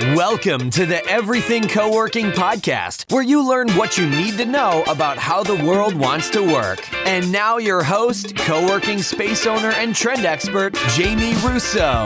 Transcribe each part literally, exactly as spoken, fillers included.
Welcome to the Everything Co-working Podcast, where you learn what you need to know about how the world wants to work. And now your host, co-working space owner and trend expert, Jamie Russo.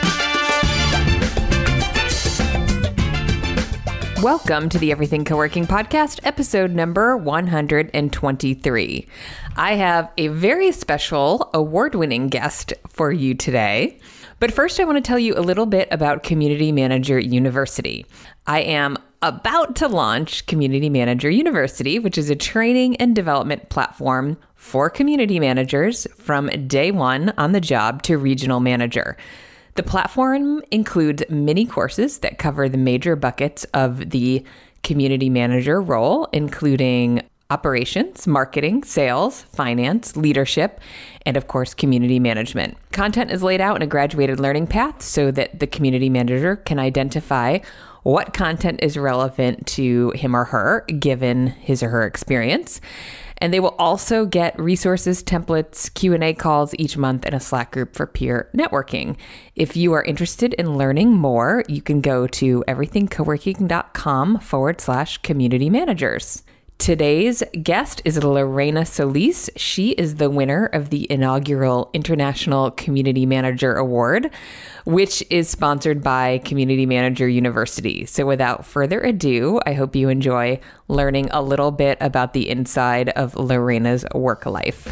Welcome to the Everything Co-working Podcast, episode number one hundred twenty-three. I have a very special award-winning guest for you today. But first, I want to tell you a little bit about Community Manager University. I am about to launch Community Manager University, which is a training and development platform for community managers from day one on the job to regional manager. The platform includes many courses that cover the major buckets of the community manager role, including operations, marketing, sales, finance, leadership, and of course, community management. Content is laid out in a graduated learning path so that the community manager can identify what content is relevant to him or her, given his or her experience. And they will also get resources, templates, Q and A calls each month, and a Slack group for peer networking. If you are interested in learning more, you can go to everythingcoworking.com forward slash community managers. Today's guest is Lorena Solis. She is the winner of the inaugural International Community Manager Award, which is sponsored by Community Manager University. So without further ado, I hope you enjoy learning a little bit about the inside of Lorena's work life.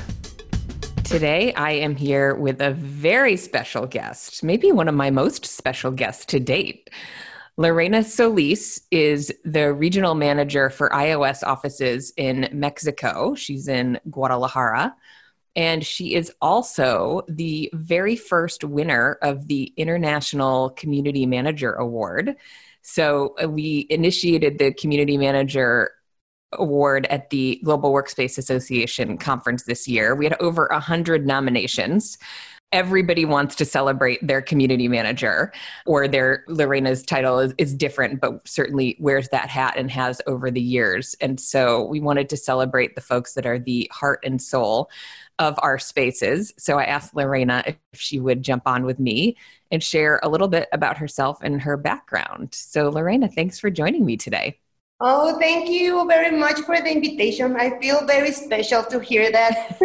Today, I am here with a very special guest, maybe one of my most special guests to date. Lorena Solis is the regional manager for iOS offices in Mexico. She's in Guadalajara. And she is also the very first winner of the International Community Manager Award. So uh, we initiated the Community Manager Award at the Global Workspace Association conference this year. We had over one hundred nominations. Everybody wants to celebrate their community manager, or their Lorena's title is, is different, but certainly wears that hat and has over the years. And so we wanted to celebrate the folks that are the heart and soul of our spaces. So I asked Lorena if she would jump on with me and share a little bit about herself and her background. So Lorena, thanks for joining me today. Oh, thank you very much for the invitation. I feel very special to hear that.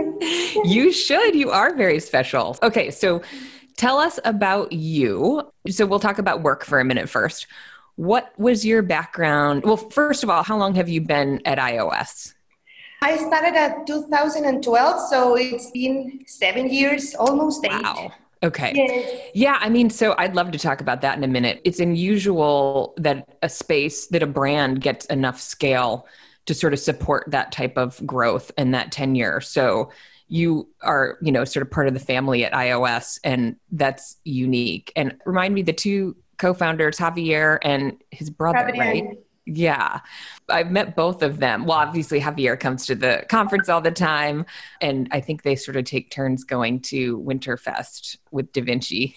You should. You are very special. Okay, so tell us about you. So we'll talk about work for a minute first. What was your background? Well, first of all, how long have you been at iOS? I started at two thousand twelve, so it's been seven years, almost eight. Wow. Okay. Yes. Yeah, I mean, so I'd love to talk about that in a minute. It's unusual that a space, that a brand gets enough scale to sort of support that type of growth and that tenure. So you are, you know, sort of part of the family at iOS, and that's unique. And remind me, the two co-founders, Javier and his brother, Javier. Right? Yeah. I've met both of them. Well, obviously Javier comes to the conference all the time, and I think they sort of take turns going to Winterfest with Da Vinci,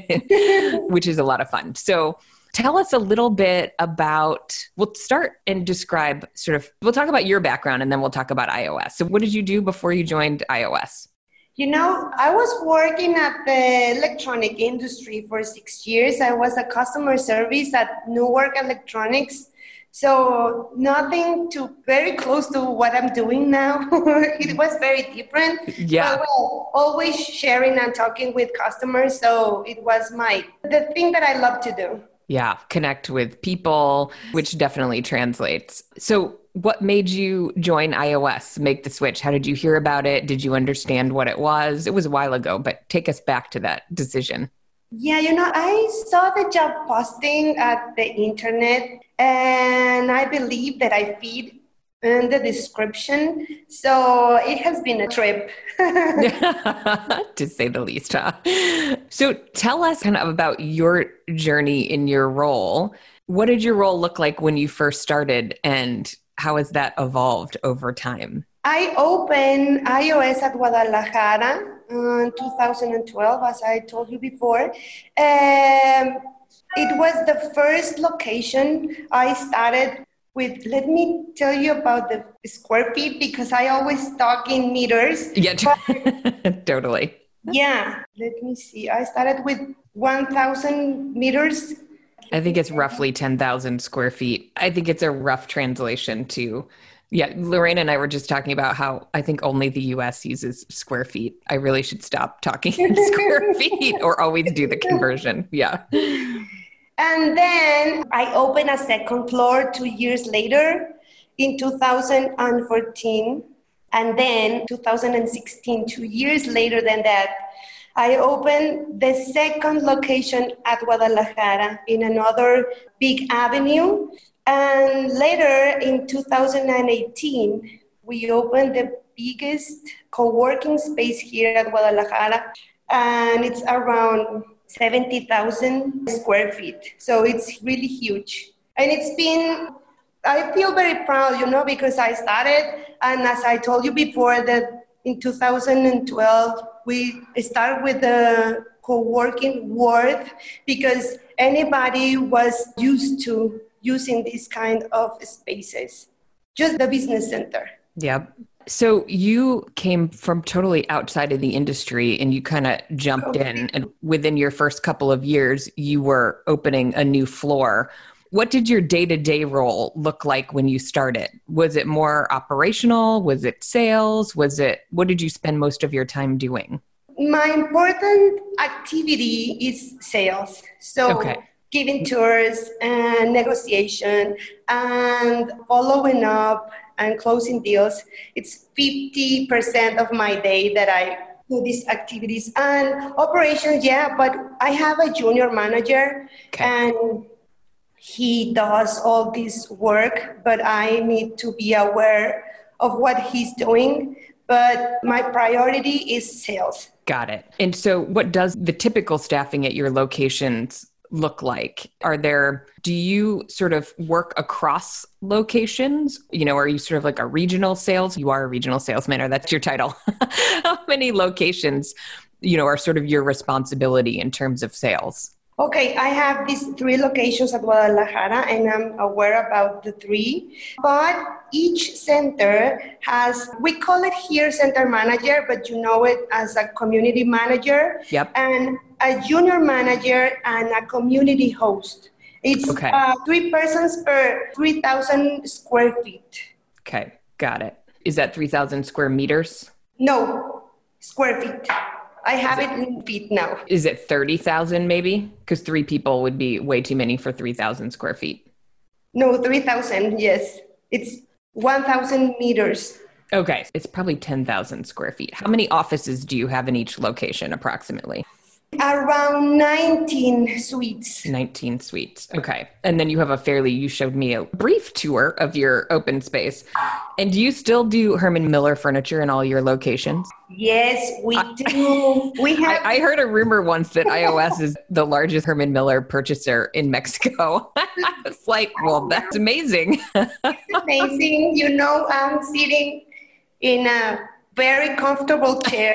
which is a lot of fun. So tell us a little bit about, we'll start and describe sort of, we'll talk about your background and then we'll talk about iOS. So what did you do before you joined iOS? You know, I was working at the electronic industry for six years. I was a customer service at Newark Electronics. So nothing too very close to what I'm doing now. It was very different. Yeah. But well, always sharing and talking with customers. So it was my, the thing that I love to do. Yeah. Connect with people, which definitely translates. So what made you join iOS, make the switch? How did you hear about it? Did you understand what it was? It was a while ago, but take us back to that decision. Yeah, you know, I saw the job posting at the internet, and I believe that I fit in the description. So it has been a trip. To say the least, huh? So tell us kind of about your journey in your role. What did your role look like when you first started, and how has that evolved over time? I opened iOS at Guadalajara in two thousand twelve, as I told you before. Um, it was the first location I started with. Let me tell you about the square feet, because I always talk in meters. Yeah, totally. Yeah, let me see. I started with one thousand meters I think it's roughly ten thousand square feet. I think it's a rough translation to, yeah, Lorraine and I were just talking about how I think only the U S uses square feet. I really should stop talking in square feet or always do the conversion. Yeah. And then I opened a second floor two years later in two thousand fourteen. And then two thousand sixteen, two years later than that, I opened the second location at Guadalajara in another big avenue. And later in two thousand eighteen, we opened the biggest co-working space here at Guadalajara. And it's around seventy thousand square feet. So it's really huge. And it's been, I feel very proud, you know, because I started, and as I told you before, that in two thousand twelve, we started with the co-working world because anybody was used to using these kind of spaces, just the business center. Yep. So you came from totally outside of the industry and you kind of jumped okay. in, and within your first couple of years, you were opening a new floor. What did your day-to-day role look like when you started? Was it more operational? Was it sales? Was it, what did you spend most of your time doing? My important activity is sales. So okay. giving tours and negotiation and following up and closing deals. It's fifty percent of my day that I do these activities. And operations, yeah, but I have a junior manager okay. and he does all this work, but I need to be aware of what he's doing. But my priority is sales. Got it. And so what does the typical staffing at your locations look like? Are there, do you sort of work across locations? You know, are you sort of like a regional sales? You are a regional sales manager. That's your title. How many locations, you know, are sort of your responsibility in terms of sales? Okay, I have these three locations at Guadalajara, and I'm aware about the three. But each center has, we call it here center manager, but you know it as a community manager. Yep. And a junior manager and a community host. It's okay. uh, three persons per three thousand square feet. Okay, got it. Is that three thousand square meters? No, square feet. I have it, it in feet now. Is it thirty thousand maybe? Because three people would be way too many for three thousand square feet. No, three thousand, yes. It's one thousand meters. Okay, it's probably ten thousand square feet. How many offices do you have in each location approximately? Around nineteen suites. nineteen suites. Okay. And then you have a fairly, you showed me a brief tour of your open space. And do you still do Herman Miller furniture in all your locations? Yes, we do. We have. I, I heard a rumor once that I O S is the largest Herman Miller purchaser in Mexico. It's like, well, that's amazing. It's amazing. You know, I'm sitting in a very comfortable chair.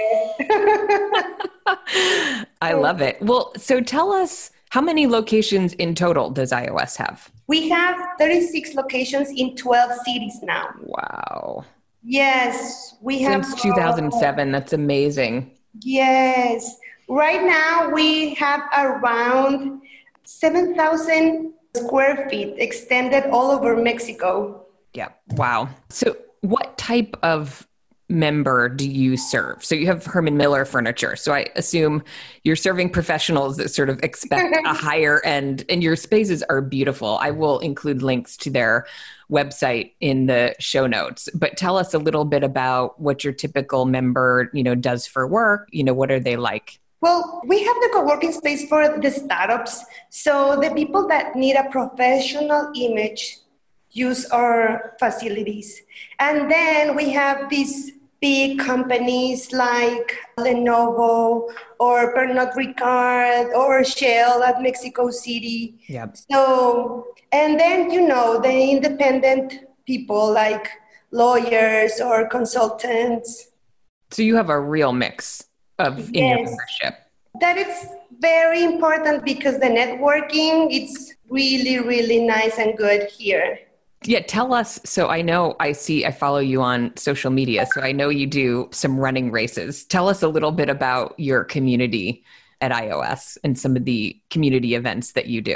I love it. Well, so tell us, how many locations in total does I O S have? We have thirty-six locations in twelve cities now. Wow. Yes, we have. Since two thousand seven, that's amazing. Yes. Right now, we have around seven thousand square feet extended all over Mexico. Yeah. Wow. So what type of member do you serve? So you have Herman Miller furniture. So I assume you're serving professionals that sort of expect a higher end, and your spaces are beautiful. I will include links to their website in the show notes, but tell us a little bit about what your typical member, you know, does for work. You know, what are they like? Well, we have the co-working space for the startups. So the people that need a professional image use our facilities. And then we have these big companies like Lenovo or Pernod Ricard or Shell at Mexico City. Yep. So, and then, you know, the independent people like lawyers or consultants. So you have a real mix of in yes. your membership. That is very important because the networking, it's really, really nice and good here. Yeah, tell us. So I know I see, I follow you on social media. So I know you do some running races. Tell us a little bit about your community at I O S and some of the community events that you do.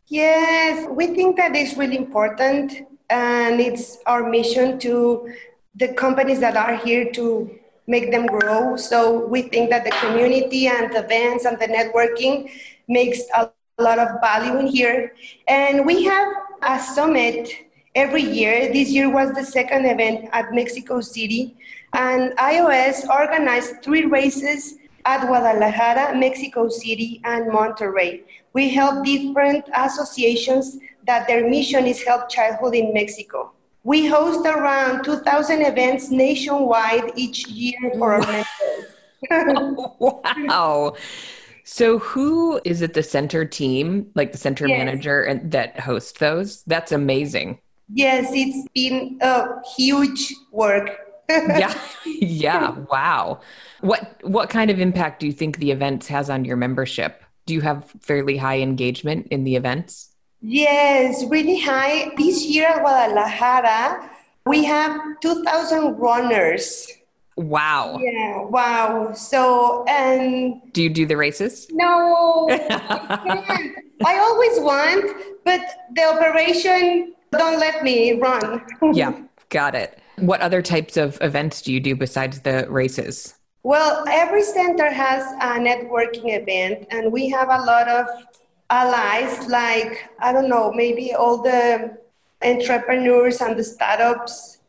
Yes, we think that is really important, and it's our mission to the companies that are here to make them grow. So we think that the community and the events and the networking makes a lot of value in here. And we have a summit every year. This year was the second event at Mexico City, and iOS organized three races at Guadalajara, Mexico City, and Monterrey. We help different associations that their mission is help childhood in Mexico. We host around two thousand events nationwide each year for our members. Wow. So who is it, the center team, like the center Yes. manager and that host those? That's amazing. Yes, it's been a huge work. Yeah. Yeah. Wow. What what kind of impact do you think the events has on your membership? Do you have fairly high engagement in the events? Yes, really high. This year at Guadalajara, we have two thousand runners. Wow. Yeah, wow. So, and Do you do the races? no, I can't. I always want, but the operation don't let me run. Yeah. Got it. What other types of events do you do besides the races? Well, every center has a networking event, and we have a lot of allies, like, I don't know, maybe all the entrepreneurs and the startups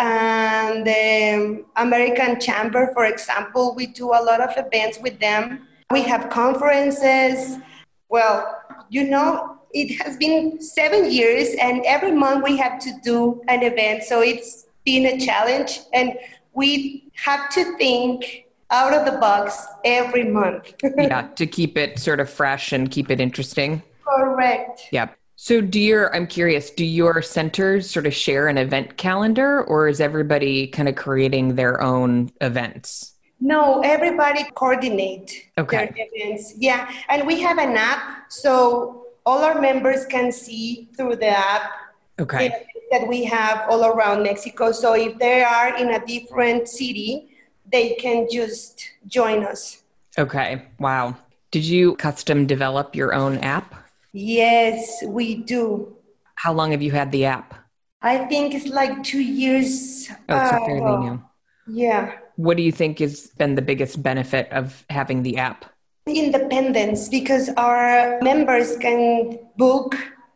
and the American Chamber, for example. We do a lot of events with them. We have conferences. Well, you know, it has been seven years, and every month we have to do an event. So it's been a challenge, and we have to think out of the box every month. Yeah, to keep it sort of fresh and keep it interesting. Correct. Yeah. So do your, I'm curious, do your centers sort of share an event calendar, or is everybody kind of creating their own events? No, everybody coordinate Okay. their events. Yeah, and we have an app, so all our members can see through the app Okay. the events that we have all around Mexico. So if they are in a different city, they can just join us. Okay. Wow. Did you custom develop your own app? Yes, we do. How long have you had the app? I think it's like two years. Oh, so uh, fairly new. Yeah. What do you think has been the biggest benefit of having the app? Independence, because our members can book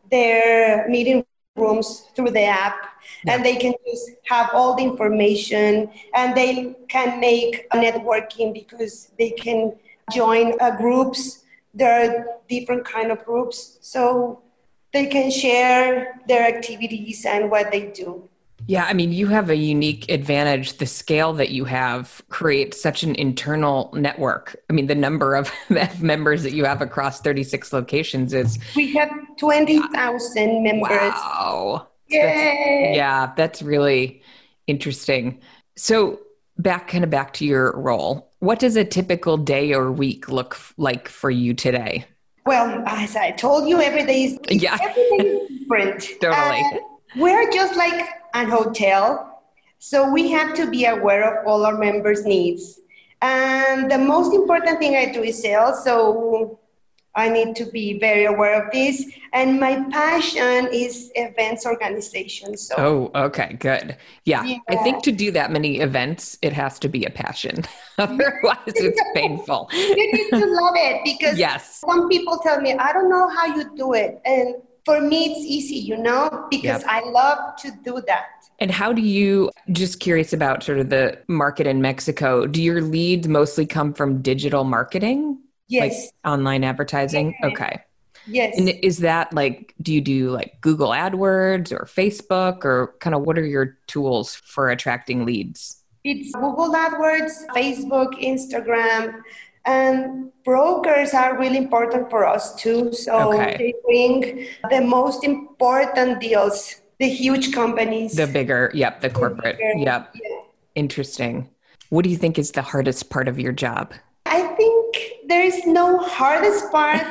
their meeting rooms through the app, Yeah. and they can just have all the information, and they can make a networking because they can join uh, groups. There are different kind of groups, so they can share their activities and what they do. Yeah, I mean, you have a unique advantage. The scale that you have creates such an internal network. I mean, the number of members that you have across thirty-six locations is We have twenty thousand members. wow. Yay! That's, yeah, that's really interesting. So back kind of back to your role. What does a typical day or week look f- like for you today? Well, as I told you, every day is Yeah. every day is different. Totally. Uh, we're just like an hotel, so we have to be aware of all our members' needs. And the most important thing I do is sales, so I need to be very aware of this. And my passion is events organization. So Oh, okay, good. Yeah. Yeah. I think to do that many events, it has to be a passion. Otherwise, it's painful. you need to love it, because Yes. some people tell me, I don't know how you do it. And for me, it's easy, you know, because Yep. I love to do that. And how do you, just curious about sort of the market in Mexico, do your leads mostly come from digital marketing? Like Yes, online advertising? Yeah. Okay. yes. And is that like, do you do like Google AdWords or Facebook, or kind of what are your tools for attracting leads? It's Google AdWords, Facebook, Instagram, and brokers are really important for us too. So Okay. they bring the most important deals, the huge companies. The bigger, yep, the corporate, bigger, yep. yeah. Interesting. What do you think is the hardest part of your job? I think there is no hardest part,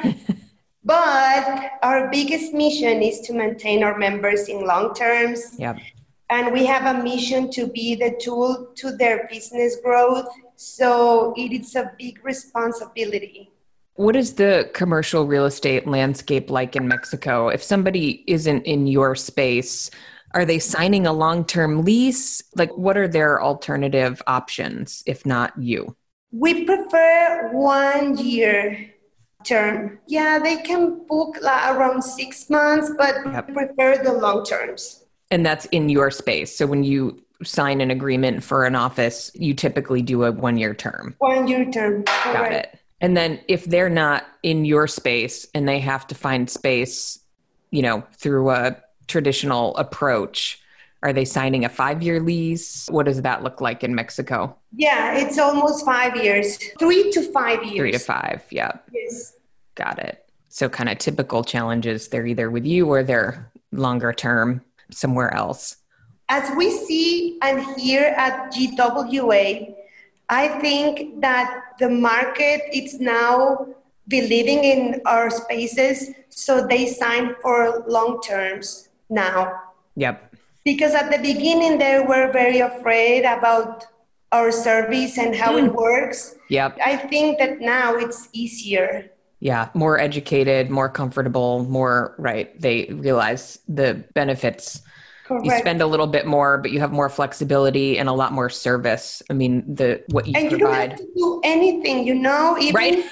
but our biggest mission is to maintain our members in long terms. Yep. And we have a mission to be the tool to their business growth. So it is a big responsibility. What is the commercial real estate landscape like in Mexico? If somebody isn't in your space, are they signing a long-term lease? Like, what are their alternative options, if not you? We prefer one year term. Yeah, they can book like around six months, but Yep. we prefer the long terms. And that's in your space. So when you sign an agreement for an office, you typically do a one-year term. One year term. Correct. Got it. And then if they're not in your space and they have to find space, you know, through a traditional approach, are they signing a five-year lease? What does that look like in Mexico? Yeah, it's almost five years. Three to five years. Three to five. Yeah. Yes. Got it. So kind of typical challenges. They're either with you or they're longer term somewhere else. As we see and hear at G W A, I think that the market is now believing in our spaces, so they sign for long terms now. Yep. Because at the beginning, they were very afraid about our service and how mm. it works. Yep. I think that now it's easier. Yeah. More educated, more comfortable, more, right. They realize the benefits. Correct. You spend a little bit more, but you have more flexibility and a lot more service. I mean, the what you and provide. You don't have to do anything, you know, even, right?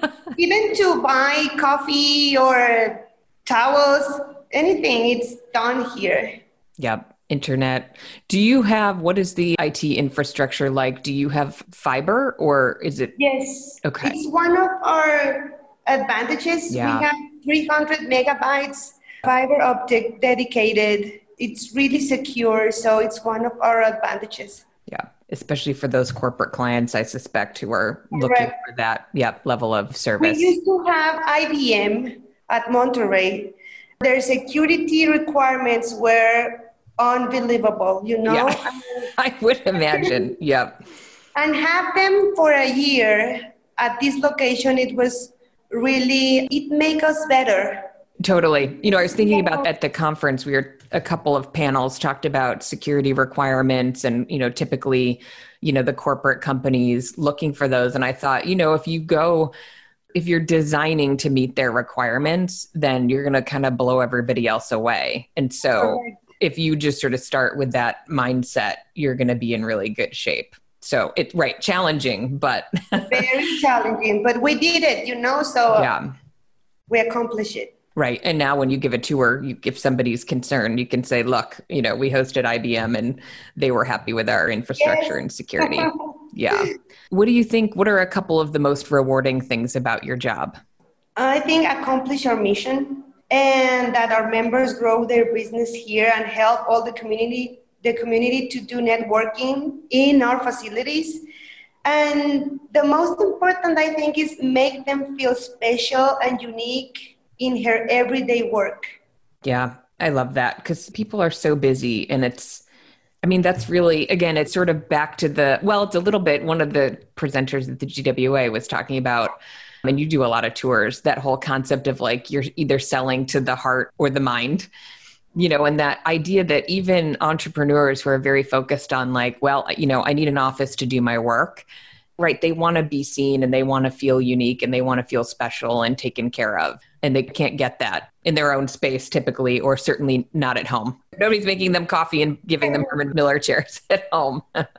even to buy coffee or towels, anything, it's done here. Yep. Internet. Do you have, what is the I T infrastructure like? Do you have fiber or is it? Yes. Okay. It's one of our advantages. Yeah. We have three hundred megabytes fiber optic dedicated. It's really secure. So it's one of our advantages. Yeah. Especially for those corporate clients, I suspect, who are looking Correct. for that yep, level of service. We used to have I B M at Monterrey. Their security requirements were unbelievable, you know? Yeah, I would imagine. Yep. And have them for a year at this location, it was really, it made us better. Totally. You know, I was thinking about at the conference, we were a couple of panels talked about security requirements and, you know, typically, you know, the corporate companies looking for those. And I thought, you know, if you go, if you're designing to meet their requirements, then you're going to kind of blow everybody else away. And so Correct. if you just sort of start with that mindset, you're going to be in really good shape. So it's right. Challenging, but very challenging, but we did it, you know, so yeah. we accomplished it. Right. And now when you give a tour, you, if somebody's concerned, you can say, look, you know, we hosted I B M and they were happy with our infrastructure yes. and security. Yeah. What do you think? What are a couple of the most rewarding things about your job? I think accomplish our mission and that our members grow their business here and help all the community, the community to do networking in our facilities. And the most important, I think, is make them feel special and unique in her everyday work. Yeah, I love that because people are so busy and it's, I mean, that's really, again, it's sort of back to the, well, it's a little bit, one of the presenters at the G W A was talking about, and you do a lot of tours, that whole concept of like, you're either selling to the heart or the mind, you know, and that idea that even entrepreneurs who are very focused on like, well, you know, I need an office to do my work, right? They want to be seen and they want to feel unique and they want to feel special and taken care of. And they can't get that in their own space typically, or certainly not at home. Nobody's making them coffee and giving them Herman Miller chairs at home.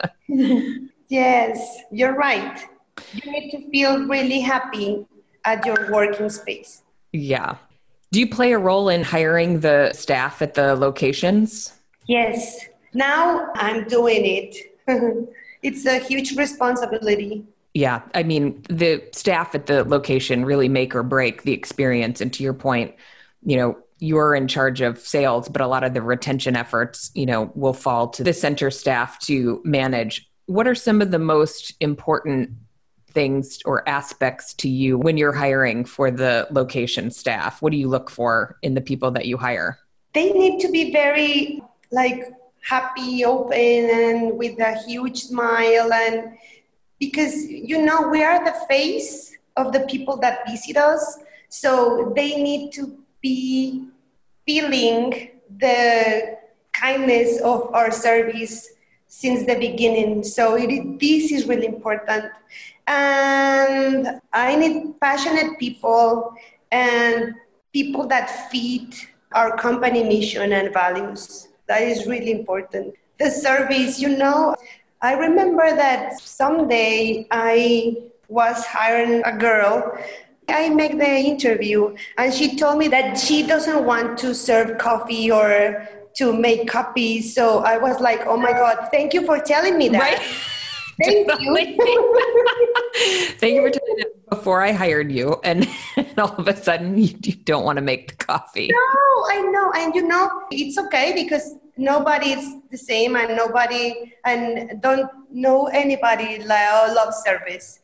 Yes, you're right. You need to feel really happy at your working space. Yeah. Do you play a role in hiring the staff at the locations? Yes. Now I'm doing it. It's a huge responsibility. Yeah. I mean, the staff at the location really make or break the experience. And to your point, you know, you're in charge of sales, but a lot of the retention efforts, you know, will fall to the center staff to manage. What are some of the most important things or aspects to you when you're hiring for the location staff? What do you look for in the people that you hire? They need to be very like happy, open, and with a huge smile. And because, you know, we are the face of the people that visit us. So they need to be feeling the kindness of our service. since the beginning. So it, this is really important. And I need passionate people and people that fit our company mission and values. That is really important. The service, you know, I remember that someday I was hiring a girl. I make the interview and she told me that she doesn't want to serve coffee or to make copies. So I was like, oh my God, thank you for telling me that. Right. Thank you. Thank you for telling me that before I hired you. And, and all of a sudden you, you don't want to make the coffee. No, I know. And you know, it's okay because nobody is the same and nobody, and don't know anybody like love service.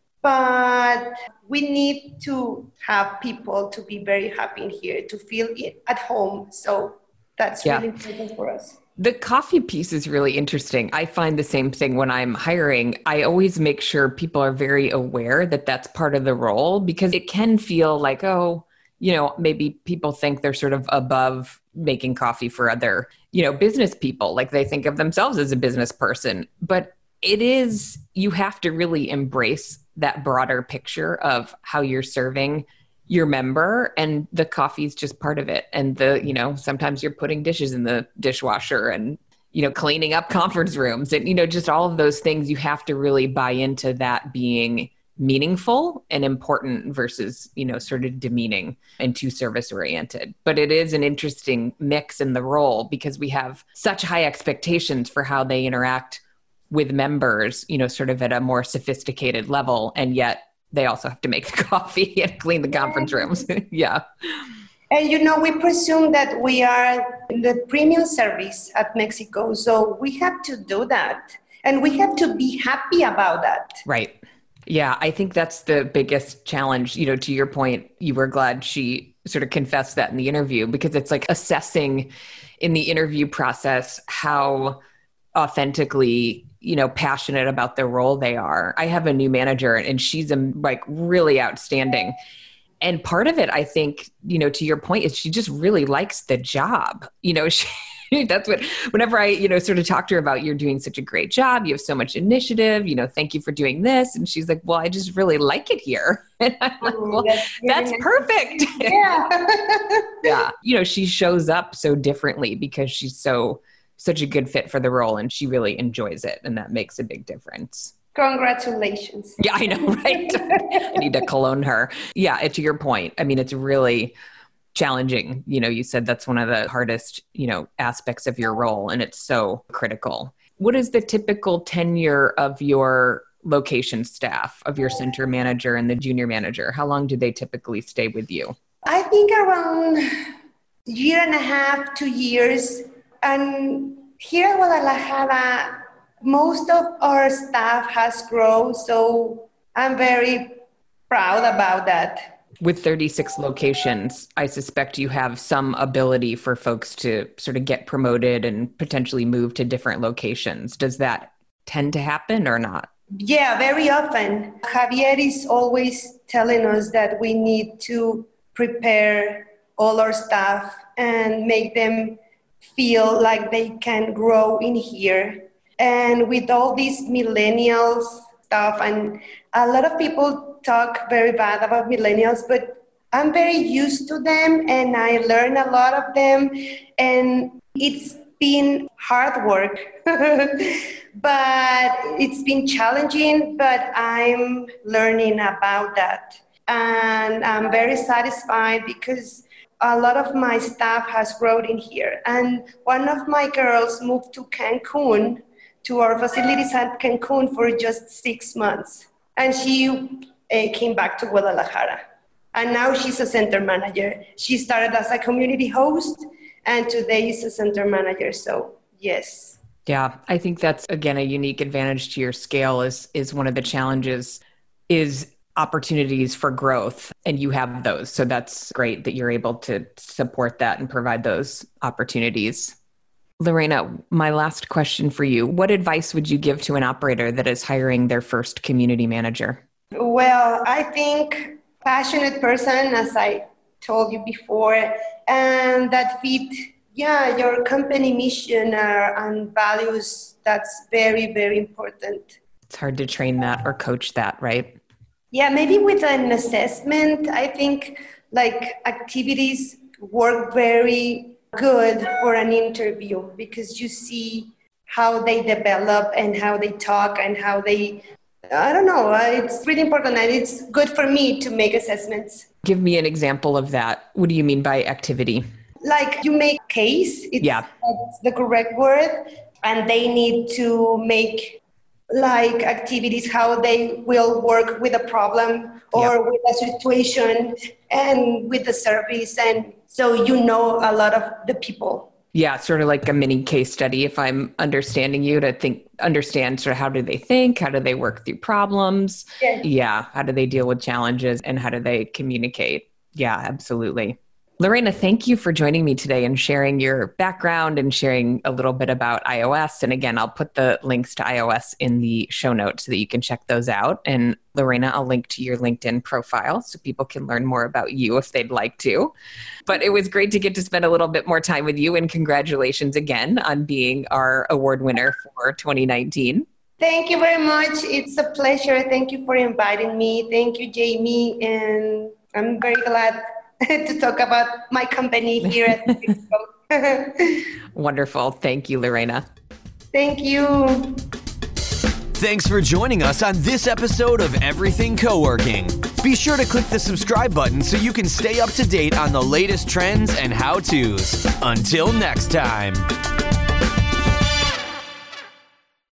But we need to have people to be very happy in here, to feel it at home. So that's yeah. really important for us. The coffee piece is really interesting. I find the same thing when I'm hiring. I always make sure people are very aware that that's part of the role, because it can feel like, oh, you know, maybe people think they're sort of above making coffee for other, you know, business people. Like they think of themselves as a business person. But it is, you have to really embrace that broader picture of how you're serving your member, and the coffee is just part of it. And the, you know, sometimes you're putting dishes in the dishwasher and, you know, cleaning up conference rooms and, you know, just all of those things. You have to really buy into that being meaningful and important versus, you know, sort of demeaning and too service oriented. But it is an interesting mix in the role because we have such high expectations for how they interact with members, you know, sort of at a more sophisticated level. And yet they also have to make the coffee and clean the conference rooms. Yeah. And, you know, we presume that we are the premium service at Mexico. So we have to do that. And we have to be happy about that. Right. Yeah. I think that's the biggest challenge. You know, to your point, you were glad she sort of confessed that in the interview, because it's like assessing in the interview process how authentically, you know, passionate about the role they are. I have a new manager and she's um, like really outstanding. And part of it, I think, you know, to your point, is she just really likes the job. You know, she, that's what, whenever I, you know, sort of talk to her about, you're doing such a great job, you have so much initiative, you know, thank you for doing this. And she's like, well, I just really like it here. And I'm like, well, that's, that's perfect. Yeah. Yeah. You know, she shows up so differently because she's so, such a good fit for the role and she really enjoys it. And that makes a big difference. Congratulations. Yeah, I know, right? I need to cologne her. Yeah, to your point. I mean, it's really challenging. You know, you said that's one of the hardest, you know, aspects of your role, and it's so critical. What is the typical tenure of your location staff, of your center manager and the junior manager? How long do they typically stay with you? I think around a year and a half, two years. And here at Guadalajara, most of our staff has grown, so I'm very proud about that. With thirty-six locations, I suspect you have some ability for folks to sort of get promoted and potentially move to different locations. Does that tend to happen or not? Yeah, very often. Javier is always telling us that we need to prepare all our staff and make them feel like they can grow in here. And with all these millennials stuff, and a lot of people talk very bad about millennials, but I'm very used to them and I learn a lot of them. And it's been hard work, but it's been challenging, but I'm learning about that. And I'm very satisfied because a lot of my staff has grown in here. And one of my girls moved to Cancun, to our facilities at Cancun for just six months. And she uh, came back to Guadalajara. And now she's a center manager. She started as a community host and today is a center manager. So yes. Yeah, I think that's, again, a unique advantage to your scale is, is one of the challenges is opportunities for growth, and you have those. So that's great that you're able to support that and provide those opportunities. Lorena, my last question for you. What advice would you give to an operator that is hiring their first community manager? Well, I think passionate person, as I told you before, and that fit yeah, your company mission uh, and values, that's very, very important. It's hard to train that or coach that, right? Yeah, maybe with an assessment, I think like activities work very good for an interview because you see how they develop and how they talk and how they, I don't know, uh, it's really important and it's good for me to make assessments. Give me an example of that. What do you mean by activity? Like you make case, it's, yeah. that's the correct word, and they need to make like activities, how they will work with a problem or yeah. with a situation and with the service. And so you know a lot of the people. Yeah, sort of like a mini case study, if I'm understanding you, to think, understand sort of how do they think, how do they work through problems? Yeah. yeah, how do they deal with challenges and how do they communicate? Yeah, absolutely. Lorena, thank you for joining me today and sharing your background and sharing a little bit about iOS. And again, I'll put the links to iOS in the show notes so that you can check those out. And Lorena, I'll link to your LinkedIn profile so people can learn more about you if they'd like to. But it was great to get to spend a little bit more time with you, and congratulations again on being our award winner for twenty nineteen. Thank you very much. It's a pleasure. Thank you for inviting me. Thank you, Jamie. And I'm very glad to talk about my company here at Mexico. Wonderful. Thank you, Lorena. Thank you. Thanks for joining us on this episode of Everything Coworking. Be sure to click the subscribe button so you can stay up to date on the latest trends and how-tos. Until next time.